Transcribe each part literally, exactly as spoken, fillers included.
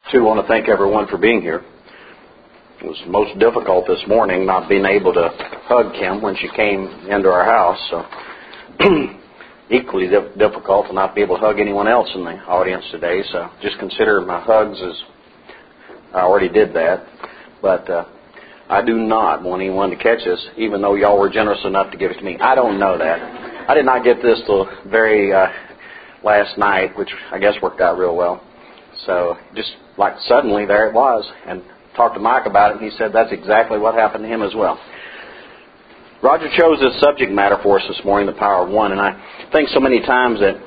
too want to thank everyone for being here. It was most difficult this morning not being able to hug Kim when she came into our house. So equally difficult to not be able to hug anyone else in the audience today. So just consider my hugs as I already did that. But uh, I do not want anyone to catch this, even though y'all were generous enough to give it to me. I don't know that. I did not get this till very uh, last night, which I guess worked out real well. So just like suddenly there it was, and talked to Mike about it, and he said that's exactly what happened to him as well. Roger chose this subject matter for us this morning, the power of one, and I think so many times that,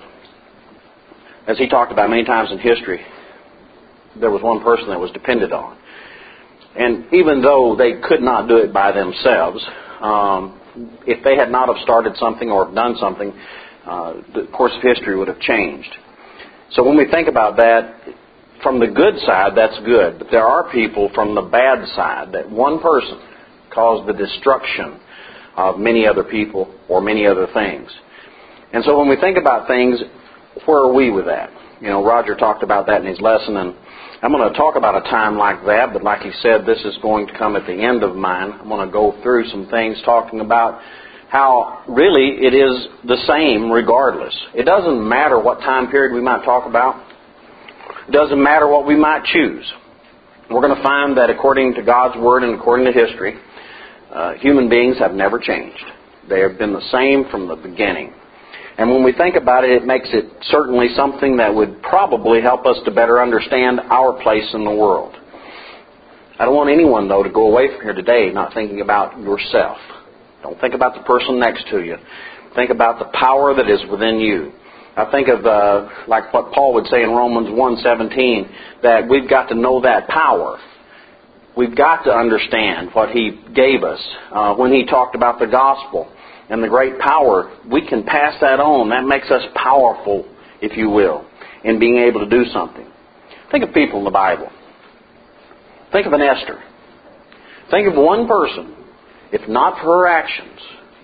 as he talked about many times in history, there was one person that was depended on. And even though they could not do it by themselves, um, if they had not have started something or have done something, uh, the course of history would have changed. So when we think about that, from the good side, that's good. But there are people from the bad side, that one person caused the destruction of many other people or many other things. And so when we think about things, where are we with that? You know, Roger talked about that in his lesson, and I'm going to talk about a time like that, but like he said, this is going to come at the end of mine. I'm going to go through some things talking about how really it is the same regardless. It doesn't matter what time period we might talk about. It doesn't matter what we might choose. We're going to find that according to God's Word and according to history, uh, human beings have never changed. They have been the same from the beginning. And when we think about it, it makes it certainly something that would probably help us to better understand our place in the world. I don't want anyone, though, to go away from here today not thinking about yourself. Don't think about the person next to you. Think about the power that is within you. I think of, uh, like what Paul would say in Romans one seventeen, that we've got to know that power. We've got to understand what He gave us uh, when He talked about the gospel and the great power. We can pass that on. That makes us powerful, if you will, in being able to do something. Think of people in the Bible. Think of an Esther. Think of one person. If not for her actions,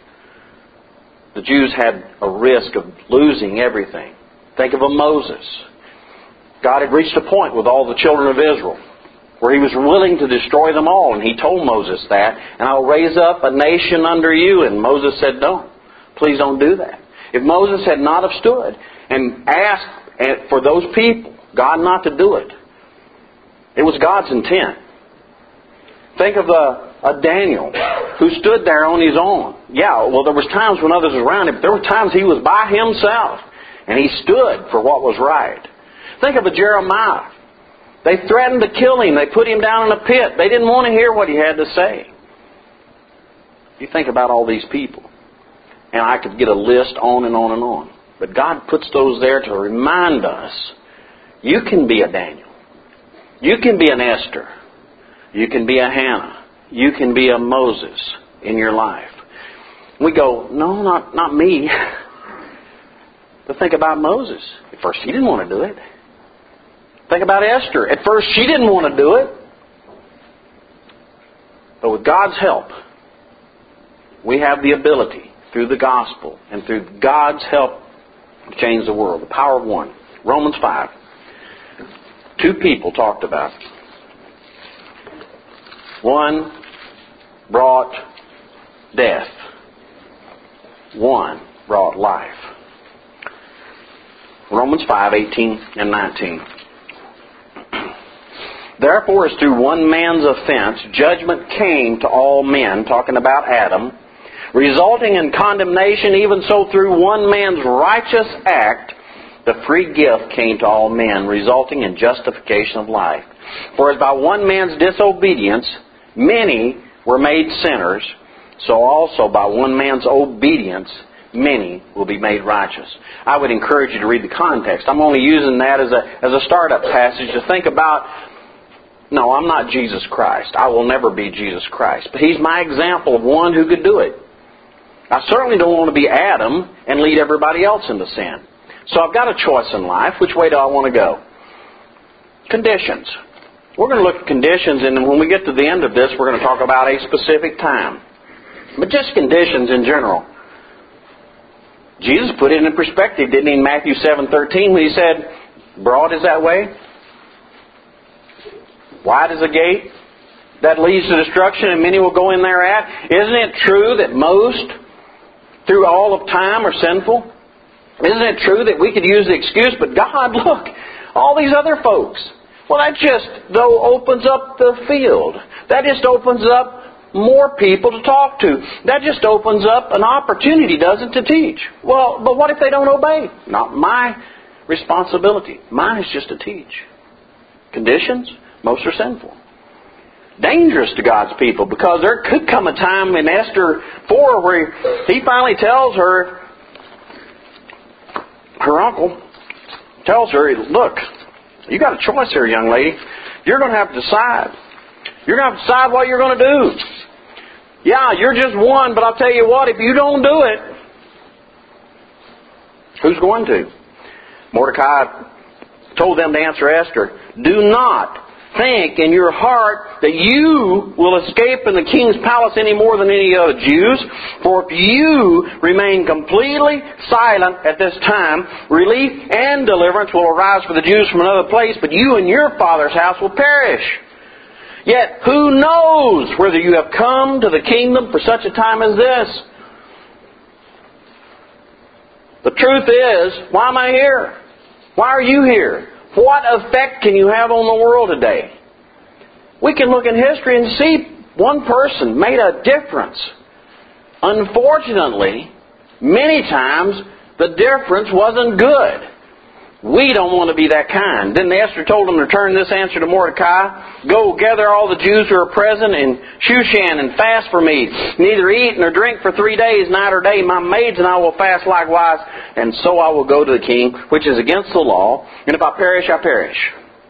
the Jews had a risk of losing everything. Think of a Moses. God had reached a point with all the children of Israel where He was willing to destroy them all. And He told Moses that, and I'll raise up a nation under you. And Moses said, no, please don't do that. If Moses had not have stood and asked for those people, God not to do it, it was God's intent. Think of a, a Daniel who stood there on his own. Yeah, well, there was times when others were around him, but there were times he was by himself, and he stood for what was right. Think of a Jeremiah. They threatened to kill him. They put him down in a pit. They didn't want to hear what he had to say. You think about all these people, and I could get a list on and on and on. But God puts those there to remind us, you can be a Daniel. You can be an Esther. You can be a Hannah. You can be a Moses in your life. We go, no, not not me. But think about Moses. At first, he didn't want to do it. Think about Esther. At first, she didn't want to do it. But with God's help, we have the ability, through the gospel and through God's help, to change the world. The power of one. Romans five. Two people talked about it. One brought death. One brought life. Romans five, eighteen and nineteen. Therefore, as through one man's offense, judgment came to all men, talking about Adam, resulting in condemnation, even so through one man's righteous act, the free gift came to all men, resulting in justification of life. For as by one man's disobedience, many were made sinners, so also by one man's obedience, many will be made righteous. I would encourage you to read the context. I'm only using that as a as a startup passage to think about, no, I'm not Jesus Christ. I will never be Jesus Christ. But He's my example of one who could do it. I certainly don't want to be Adam and lead everybody else into sin. So I've got a choice in life. Which way do I want to go? Conditions. We're going to look at conditions, and when we get to the end of this, we're going to talk about a specific time. But just conditions in general. Jesus put it in perspective, didn't He, in Matthew seven thirteen, when He said, broad is that way, Wide is the gate that leads to destruction, and many will go in thereat. Isn't it true that most, through all of time, are sinful? Isn't it true that we could use the excuse, but God, look, all these other folks. Well, that just, though, opens up the field. That just opens up more people to talk to. That just opens up an opportunity, doesn't it, to teach? Well, but what if they don't obey? Not my responsibility. Mine is just to teach. Conditions? Most are sinful. Dangerous to God's people, because there could come a time in Esther four where he finally tells her, her uncle tells her, look, you got a choice here, young lady. You're going to have to decide. You're going to have to decide what you're going to do. Yeah, you're just one, but I'll tell you what, if you don't do it, who's going to? Mordecai told them to answer Esther, do not think in your heart that you will escape in the king's palace any more than any other Jews. For if you remain completely silent at this time, relief and deliverance will arise for the Jews from another place, but you and your father's house will perish. Yet who knows whether you have come to the kingdom for such a time as this? The truth is, why am I here? Why are you here? What effect can you have on the world today? We can look in history and see one person made a difference. Unfortunately, many times the difference wasn't good. We don't want to be that kind. Then Esther told them to return this answer to Mordecai. Go gather all the Jews who are present in Shushan and fast for me. Neither eat nor drink for three days, night or day. My maids and I will fast likewise. And so I will go to the king, which is against the law. And if I perish, I perish.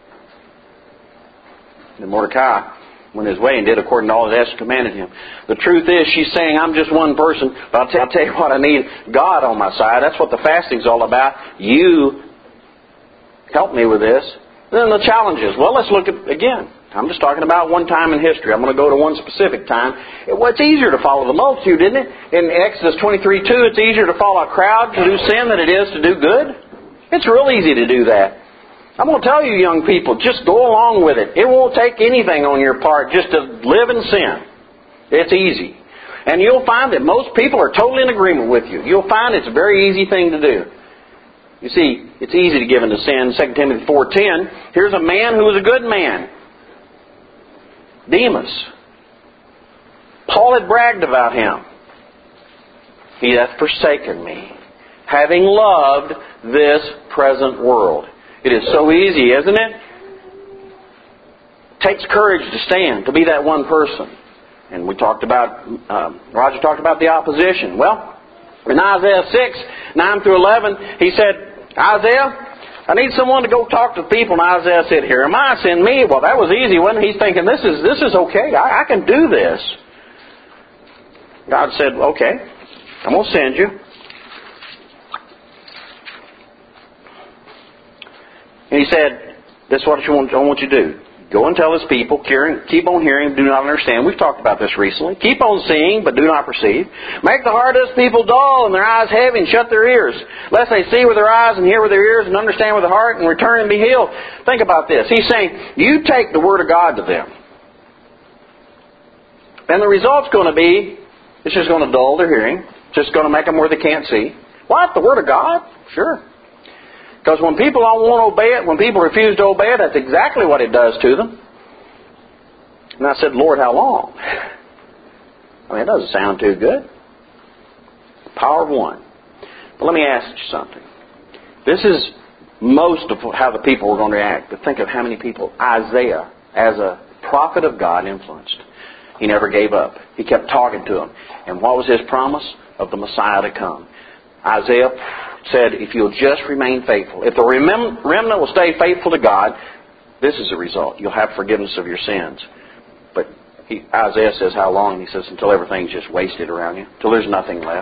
Then Mordecai went his way and did according to all that Esther commanded him. The truth is, she's saying, I'm just one person, but I'll, t- I'll tell you what, I need God on my side. That's what the fasting's all about. You help me with this. Then the challenges. Well, let's look at, again, I'm just talking about one time in history. I'm going to go to one specific time. It, well, it's easier to follow the multitude, isn't it? In Exodus twenty-three two, it's easier to follow a crowd to do sin than it is to do good. It's real easy to do that. I'm going to tell you, young people, just go along with it. It won't take anything on your part just to live in sin. It's easy. And you'll find that most people are totally in agreement with you. You'll find it's a very easy thing to do. You see, it's easy to give into sin. Second Timothy four ten, here's a man who was a good man. Demas. Paul had bragged about him. He hath forsaken me, having loved this present world. It is so easy, isn't it? It takes courage to stand, to be that one person. And we talked about, uh, Roger talked about the opposition. Well, in Isaiah six, nine through eleven, he said, Isaiah, I need someone to go talk to people. And Isaiah said, here am I, send me. Well, that was easy, wasn't it? He's thinking, this is this is okay. I, I can do this. God said, okay, I'm going to send you. And he said, this is what I want, I want you to do. Go and tell his people, keep on hearing, do not understand. We've talked about this recently. Keep on seeing, but do not perceive. Make the heart of this people dull and their eyes heavy, and shut their ears, lest they see with their eyes and hear with their ears and understand with their heart and return and be healed. Think about this. He's saying, you take the Word of God to them. And the result's going to be, it's just going to dull their hearing. It's just going to make them where they can't see. What? The Word of God? Sure. Because when people don't want to obey it, when people refuse to obey it, that's exactly what it does to them. And I said, Lord, how long? I mean, it doesn't sound too good. Power of one. But let me ask you something. This is most of how the people were going to react. But think of how many people Isaiah, as a prophet of God, influenced. He never gave up. He kept talking to them. And what was his promise? Of the Messiah to come. Isaiah said, if you'll just remain faithful, if the remnant will stay faithful to God, this is the result. You'll have forgiveness of your sins. But he, Isaiah says how long? He says until everything's just wasted around you, until there's nothing left.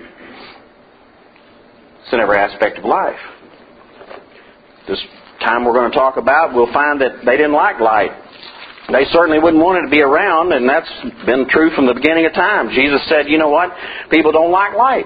It's in every aspect of life. This time we're going to talk about, we'll find that they didn't like light. They certainly wouldn't want it to be around, and that's been true from the beginning of time. Jesus said, you know what? People don't like light.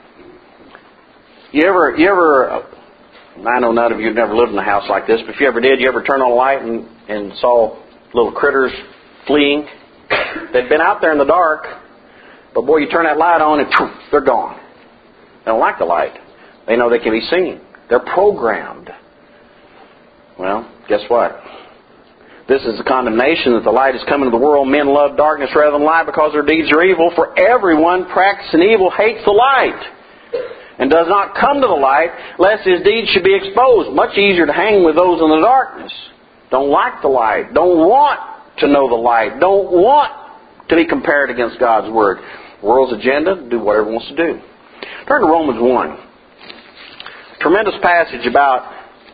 You ever, you ever, I know none of you have never lived in a house like this, but if you ever did, you ever turn on a light and, and saw little critters fleeing. They'd been out there in the dark, but boy, you turn that light on and poof, they're gone. They don't like the light. They know they can be seen. They're programmed. Well, guess what? This is the condemnation that the light is coming to the world. Men love darkness rather than light because their deeds are evil. For everyone practicing evil hates the light and does not come to the light lest his deeds should be exposed. Much easier to hang with those in the darkness. Don't like the light. Don't want to know the light. Don't want to be compared against God's Word. The world's agenda, do whatever it wants to do. Turn to Romans one. Tremendous passage about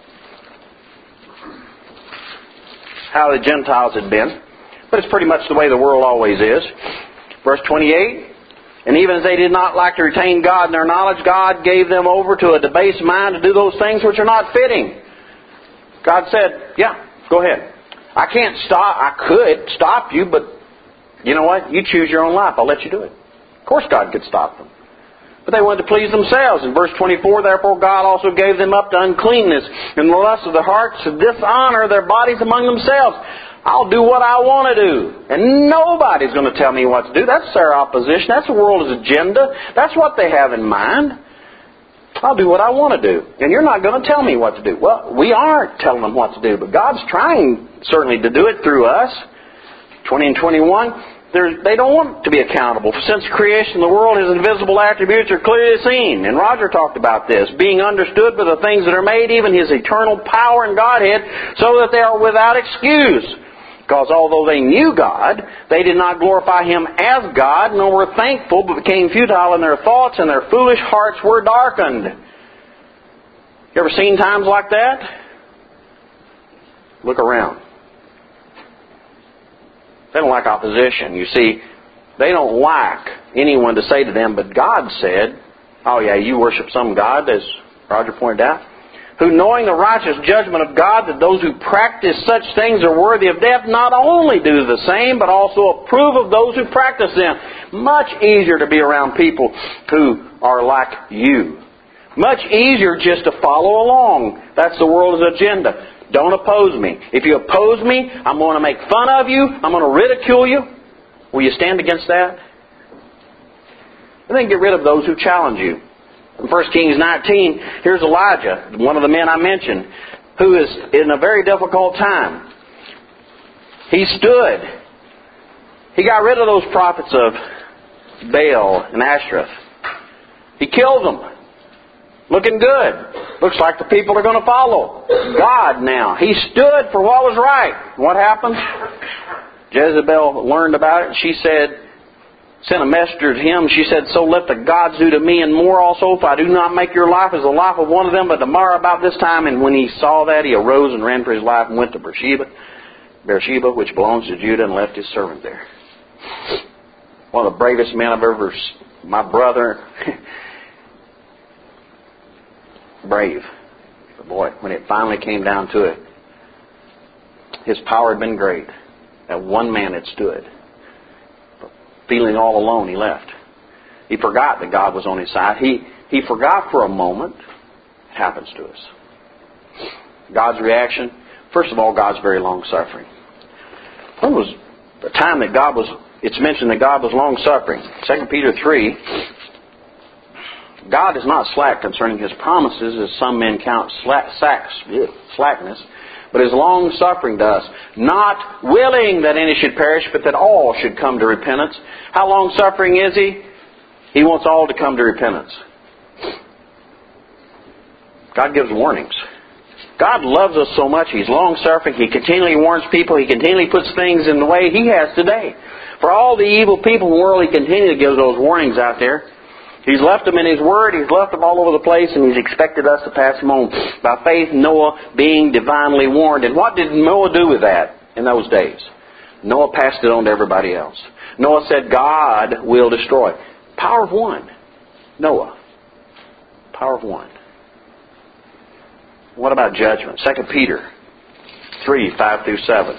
how the Gentiles had been. But it's pretty much the way the world always is. Verse twenty-eight. And even as they did not like to retain God in their knowledge, God gave them over to a debased mind to do those things which are not fitting. God said, yeah, go ahead. I can't stop. I could stop you, but you know what? You choose your own life. I'll let you do it. Of course God could stop them. But they wanted to please themselves. In verse twenty-four, therefore God also gave them up to uncleanness and the lust of their hearts to dishonor their bodies among themselves. I'll do what I want to do. And nobody's going to tell me what to do. That's their opposition. That's the world's agenda. That's what they have in mind. I'll do what I want to do. And you're not going to tell me what to do. Well, we aren't telling them what to do. But God's trying certainly to do it through us. twenty and twenty-one. They don't want to be accountable. Since creation of the world, His invisible attributes are clearly seen. And Roger talked about this. Being understood by the things that are made, even His eternal power and Godhead, so that they are without excuse. Because although they knew God, they did not glorify Him as God, nor were thankful, but became futile in their thoughts, and their foolish hearts were darkened. You ever seen times like that? Look around. They don't like opposition. You see, they don't like anyone to say to them, but God said, oh yeah, you worship some God, as Roger pointed out, who knowing the righteous judgment of God, that those who practice such things are worthy of death, not only do the same, but also approve of those who practice them. Much easier to be around people who are like you. Much easier just to follow along. That's the world's agenda. Don't oppose me. If you oppose me, I'm going to make fun of you. I'm going to ridicule you. Will you stand against that? And then get rid of those who challenge you. In First Kings nineteen, here's Elijah, one of the men I mentioned, who is in a very difficult time. He stood. He got rid of those prophets of Baal and Ashtoreth. He killed them. Looking good. Looks like the people are going to follow God now. He stood for what was right. What happened? Jezebel learned about it, and she said, sent a messenger to him. She said, so let the gods do to me and more also, if I do not make your life as the life of one of them. But tomorrow about this time, and when he saw that, he arose and ran for his life and went to Beersheba, Beersheba, which belongs to Judah, and left his servant there. One of the bravest men I've ever, my brother, brave. But boy, when it finally came down to it, his power had been great. That one man had stood. Feeling all alone, he left. He forgot that God was on his side. He, he forgot for a moment. It happens to us. God's reaction. First of all, God's very long-suffering. When was the time that God was, it's mentioned that God was long-suffering. Second Peter three, God is not slack concerning His promises, as some men count slack, sacks, slackness, but is long-suffering to us, not willing that any should perish, but that all should come to repentance. How long-suffering is He? He wants all to come to repentance. God gives warnings. God loves us so much. He's long-suffering. He continually warns people. He continually puts things in the way He has today. For all the evil people in the world, He continually gives those warnings out there. He's left them in His Word. He's left them all over the place, and He's expected us to pass them on. By faith, Noah being divinely warned. And what did Noah do with that in those days? Noah passed it on to everybody else. Noah said, God will destroy. Power of one. Noah. Power of one. What about judgment? Second Peter three, five through seven.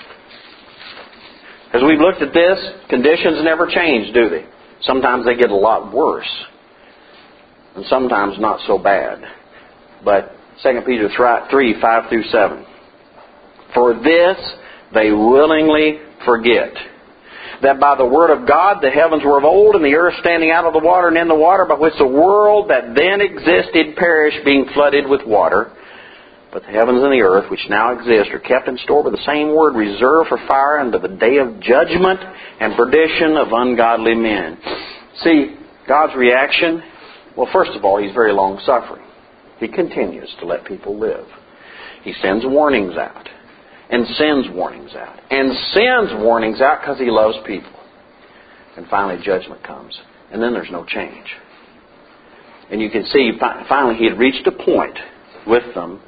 As we've looked at this, conditions never change, do they? Sometimes they get a lot worse. And sometimes not so bad. But Second Peter three, five through seven. For this they willingly forget. That by the word of God the heavens were of old, and the earth standing out of the water and in the water, by which the world that then existed perished, being flooded with water. But the heavens and the earth, which now exist, are kept in store by the same word, reserved for fire unto the day of judgment and perdition of ungodly men. See, God's reaction, well, first of all, He's very long-suffering. He continues to let people live. He sends warnings out. And sends warnings out. And sends warnings out because He loves people. And finally judgment comes. And then there's no change. And you can see finally He had reached a point with them.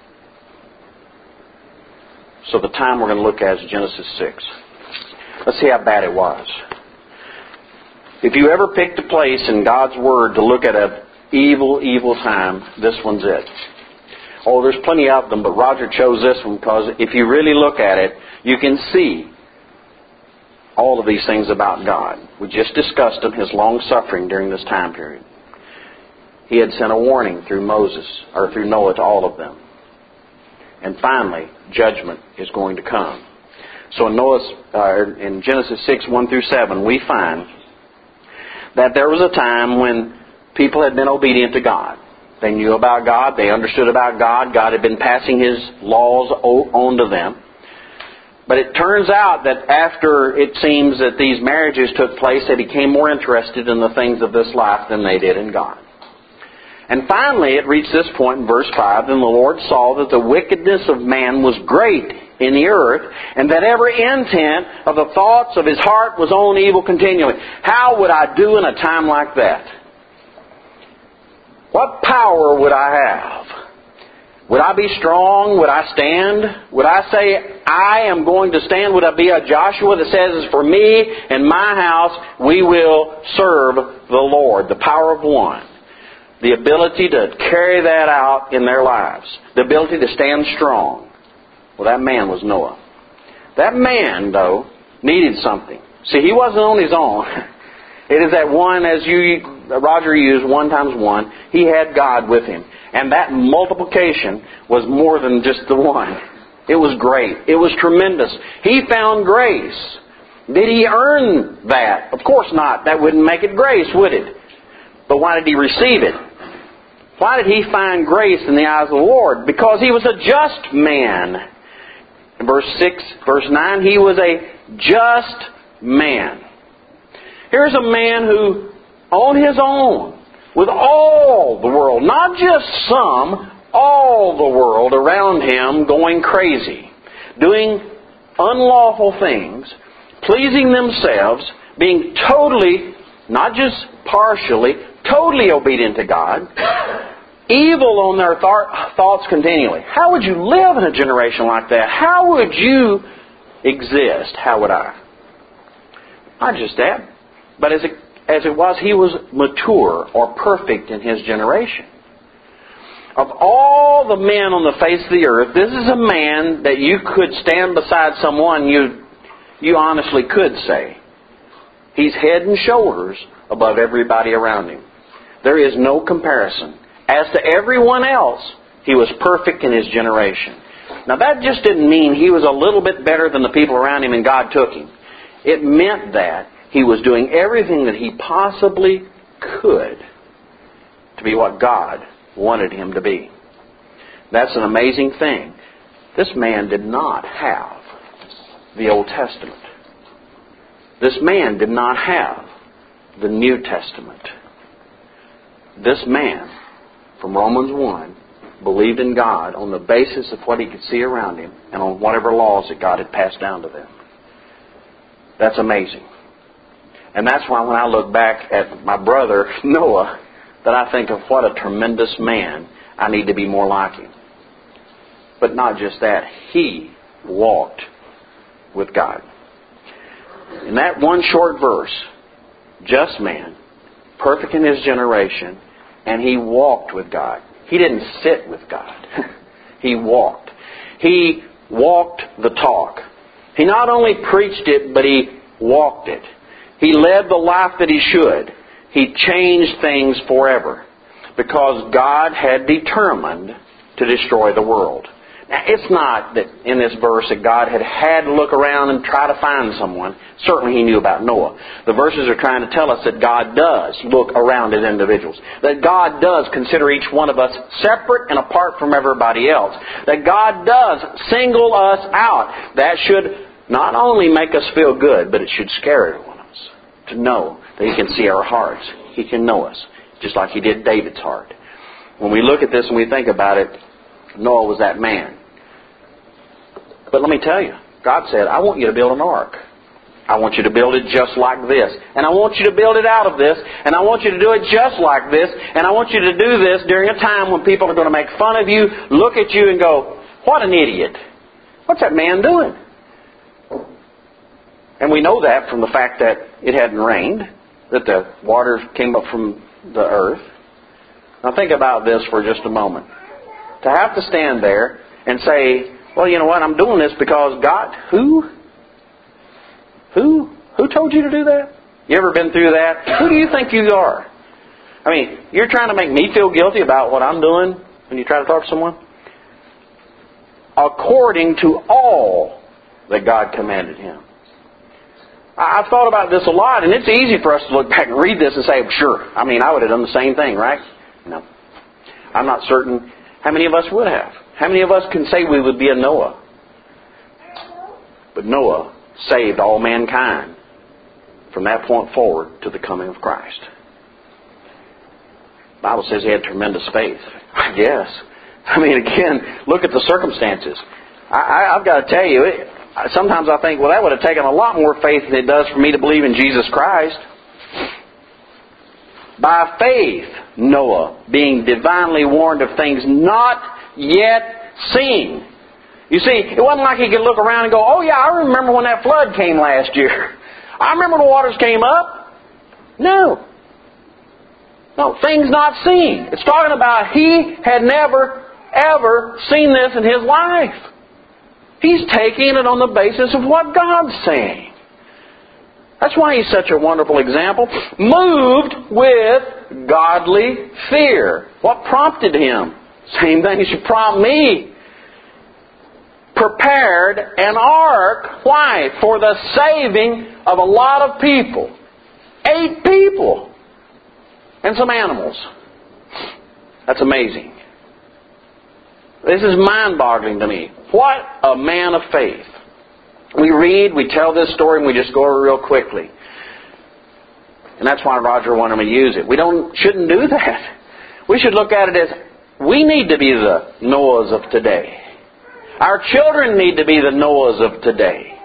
So the time we're going to look at is Genesis six. Let's see how bad it was. If you ever picked a place in God's Word to look at an evil, evil time, this one's it. Oh, there's plenty of them, but Roger chose this one because if you really look at it, you can see all of these things about God. We just discussed them, His long-suffering during this time period. He had sent a warning through Moses, or through Noah to all of them. And finally, judgment is going to come. So in, Noah's, uh, in Genesis six, one through seven, we find that there was a time when people had been obedient to God. They knew about God. They understood about God. God had been passing His laws on to them. But it turns out that after it seems that these marriages took place, they became more interested in the things of this life than they did in God. And finally, it reached this point in verse five, "Then the Lord saw that the wickedness of man was great in the earth, and that every intent of the thoughts of his heart was on evil continually." How would I do in a time like that? What power would I have? Would I be strong? Would I stand? Would I say, I am going to stand? Would I be a Joshua that says, for me and my house, we will serve the Lord? The power of one. The ability to carry that out in their lives. The ability to stand strong. Well, that man was Noah. That man, though, needed something. See, he wasn't on his own. It is that one, as you, Roger used, one times one. He had God with him. And that multiplication was more than just the one. It was great. It was tremendous. He found grace. Did he earn that? Of course not. That wouldn't make it grace, would it? But why did he receive it? Why did he find grace in the eyes of the Lord? Because he was a just man. In verse six, verse nine, he was a just man. Here's a man who, on his own, with all the world, not just some, all the world around him going crazy, doing unlawful things, pleasing themselves, being totally, not just partially, totally obedient to God, evil on their th- thoughts continually. How would you live in a generation like that? How would you exist? How would I? Not just that. But as it, as it was, he was mature or perfect in his generation. Of all the men on the face of the earth, this is a man that you could stand beside someone you, you honestly could say, he's head and shoulders above everybody around him. There is no comparison. As to everyone else, he was perfect in his generation. Now that just didn't mean he was a little bit better than the people around him and God took him. It meant that he was doing everything that he possibly could to be what God wanted him to be. That's an amazing thing. This man did not have the Old Testament. This man did not have the New Testament. This man, from Romans one, believed in God on the basis of what he could see around him and on whatever laws that God had passed down to them. That's amazing. And that's why when I look back at my brother Noah, that I think of what a tremendous man. I need to be more like him. But not just that. He walked with God. In that one short verse, just man, perfect in his generation, and he walked with God. He didn't sit with God. He walked. He walked the talk. He not only preached it, but he walked it. He led the life that he should. He changed things forever. Because God had determined to destroy the world. Now, it's not that in this verse that God had had to look around and try to find someone. Certainly He knew about Noah. The verses are trying to tell us that God does look around at individuals. That God does consider each one of us separate and apart from everybody else. That God does single us out. That should not only make us feel good, but it should scare everyone of us to know that He can see our hearts. He can know us, just like He did David's heart. When we look at this and we think about it, Noah was that man. But let me tell you, God said, I want you to build an ark. I want you to build it just like this. And I want you to build it out of this. And I want you to do it just like this. And I want you to do this during a time when people are going to make fun of you, look at you and go, what an idiot. What's that man doing? And we know that from the fact that it hadn't rained, that the waters came up from the earth. Now think about this for just a moment. To have to stand there and say, well, you know what, I'm doing this because God, who? Who? Who told you to do that? You ever been through that? Who do you think you are? I mean, you're trying to make me feel guilty about what I'm doing when you try to talk to someone? According to all that God commanded him. I've thought about this a lot, and it's easy for us to look back and read this and say, sure, I mean, I would have done the same thing, right? No. I'm not certain how many of us would have. How many of us can say we would be a Noah? But Noah saved all mankind from that point forward to the coming of Christ. The Bible says he had tremendous faith. I guess. I mean, again, look at the circumstances. I, I, I've got to tell you, it, sometimes I think, well, that would have taken a lot more faith than it does for me to believe in Jesus Christ. By faith, Noah, being divinely warned of things not yet seen. You see, it wasn't like he could look around and go, oh yeah, I remember when that flood came last year. I remember the waters came up. No. No, things not seen. It's talking about he had never, ever seen this in his life. He's taking it on the basis of what God's saying. That's why he's such a wonderful example. Moved with godly fear. What prompted him? Same thing should prompt me. Prepared an ark. Why? For the saving of a lot of people. Eight people. And some animals. That's amazing. This is mind-boggling to me. What a man of faith. We read, we tell this story, and we just go over real quickly. And that's why Roger wanted me to use it. We don't shouldn't do that. We should look at it as we need to be the Noahs of today. Our children need to be the Noahs of today.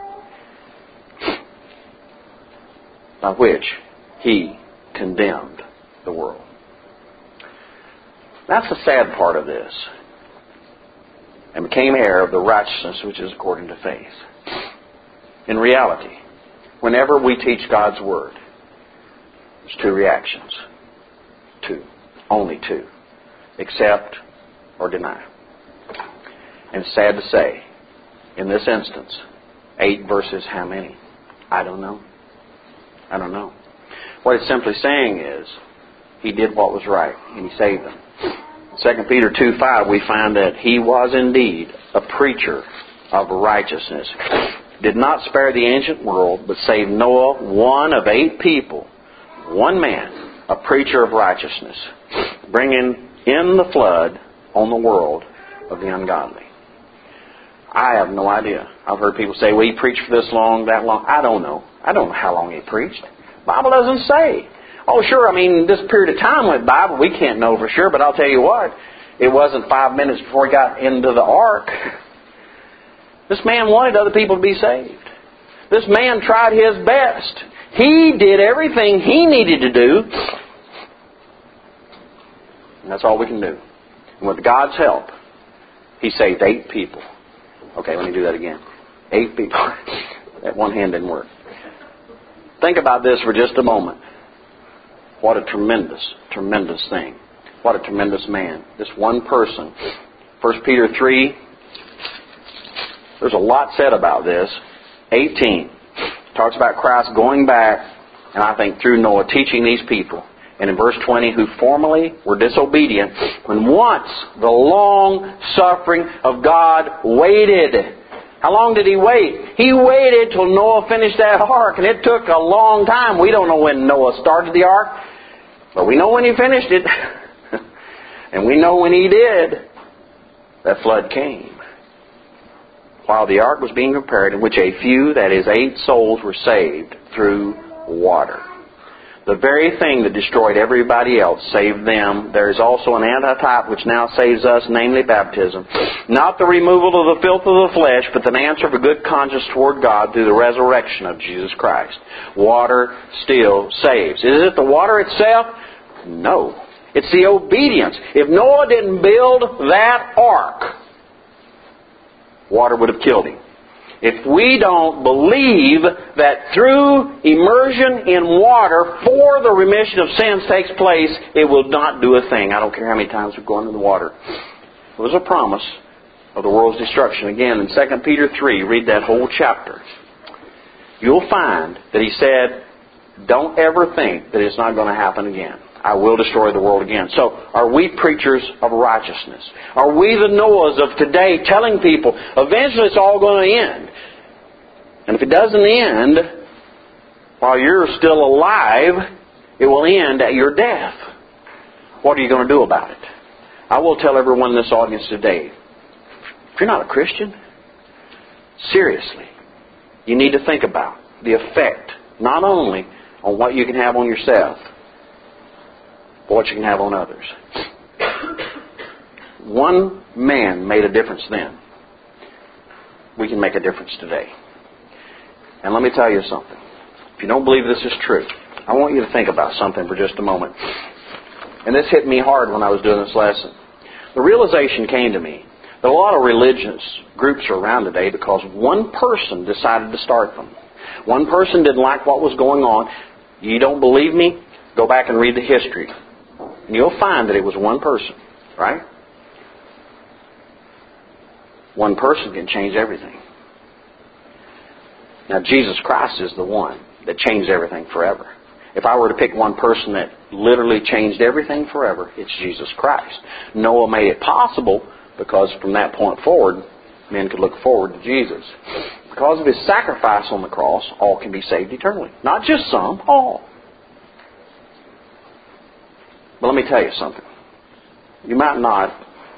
By which he condemned the world. That's the sad part of this. And became heir of the righteousness which is according to faith. In reality, whenever we teach God's Word, there's two reactions. Two. Only two. Accept or deny. And it's sad to say, in this instance, eight versus how many? I don't know. I don't know. What it's simply saying is, he did what was right, and he saved them. In Second Peter two five, we find that he was indeed a preacher of righteousness. Did not spare the ancient world, but saved Noah, one of eight people, one man, a preacher of righteousness, bringing in the flood on the world of the ungodly. I have no idea. I've heard people say, well, he preached for this long, that long. I don't know. I don't know how long he preached. The Bible doesn't say. Oh, sure, I mean, this period of time went by, but we can't know for sure. But I'll tell you what, it wasn't five minutes before he got into the ark. This man wanted other people to be saved. This man tried his best. He did everything he needed to do. And that's all we can do. And with God's help, he saved eight people. Okay, let me do that again. Eight people. That one hand didn't work. Think about this for just a moment. What a tremendous, tremendous thing. What a tremendous man. This one person. First Peter three. There's a lot said about this. eighteen talks about Christ going back, and I think through Noah, teaching these people. And in verse twenty, who formerly were disobedient, when once the long suffering of God waited. How long did He wait? He waited till Noah finished that ark, and it took a long time. We don't know when Noah started the ark, but we know when he finished it. And we know when he did, that flood came. While the ark was being prepared, in which a few, that is eight souls, were saved through water. The very thing that destroyed everybody else saved them. There is also an antitype which now saves us, namely baptism. Not the removal of the filth of the flesh, but the answer of a good conscience toward God through the resurrection of Jesus Christ. Water still saves. Is it the water itself? No. It's the obedience. If Noah didn't build that ark, water would have killed him. If we don't believe that through immersion in water for the remission of sins takes place, it will not do a thing. I don't care how many times we've gone into the water. It was a promise of the world's destruction. Again, in Second Peter three, read that whole chapter. You'll find that he said, don't ever think that it's not going to happen again. I will destroy the world again. So, are we preachers of righteousness? Are we the Noahs of today telling people, eventually it's all going to end? And if it doesn't end while you're still alive, it will end at your death. What are you going to do about it? I will tell everyone in this audience today, if you're not a Christian, seriously, you need to think about the effect, not only on what you can have on yourself, but what you can have on others. One man made a difference then. We can make a difference today. And let me tell you something. If you don't believe this is true, I want you to think about something for just a moment. And this hit me hard when I was doing this lesson. The realization came to me that a lot of religious groups are around today because one person decided to start them. One person didn't like what was going on. You don't believe me? Go back and read the history. And you'll find that it was one person, right? One person can change everything. Now, Jesus Christ is the one that changed everything forever. If I were to pick one person that literally changed everything forever, it's Jesus Christ. Noah made it possible because from that point forward, men could look forward to Jesus. Because of His sacrifice on the cross, all can be saved eternally. Not just some, all. But let me tell you something. You might not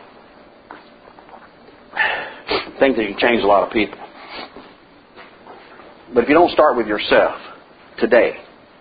think that you can change a lot of people. But if you don't start with yourself today,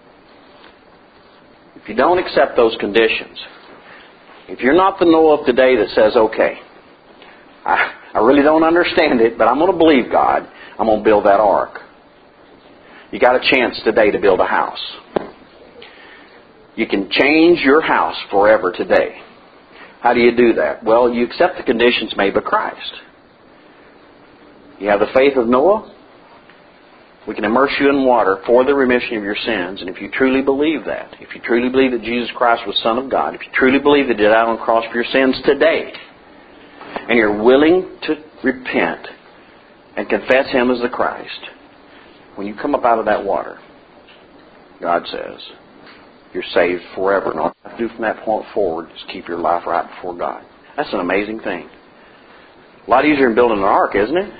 if you don't accept those conditions, if you're not the Noah of today that says, okay, I, I really don't understand it, but I'm going to believe God, I'm going to build that ark. You got a chance today to build a house. You can change your house forever today. How do you do that? Well, you accept the conditions made by Christ. You have the faith of Noah. We can immerse you in water for the remission of your sins. And if you truly believe that, if you truly believe that Jesus Christ was Son of God, if you truly believe that He died on the cross for your sins today, and you're willing to repent and confess Him as the Christ, when you come up out of that water, God says, you're saved forever. And all you have to do from that point forward is keep your life right before God. That's an amazing thing. A lot easier than building an ark, isn't it?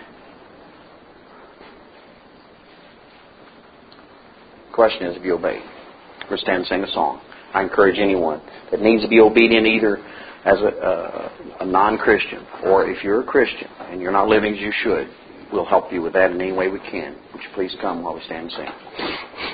The question is if you obey. We're going to stand and sing a song. I encourage anyone that needs to be obedient either as a, a, a non-Christian or if you're a Christian and you're not living as you should, we'll help you with that in any way we can. Would you please come while we stand and sing?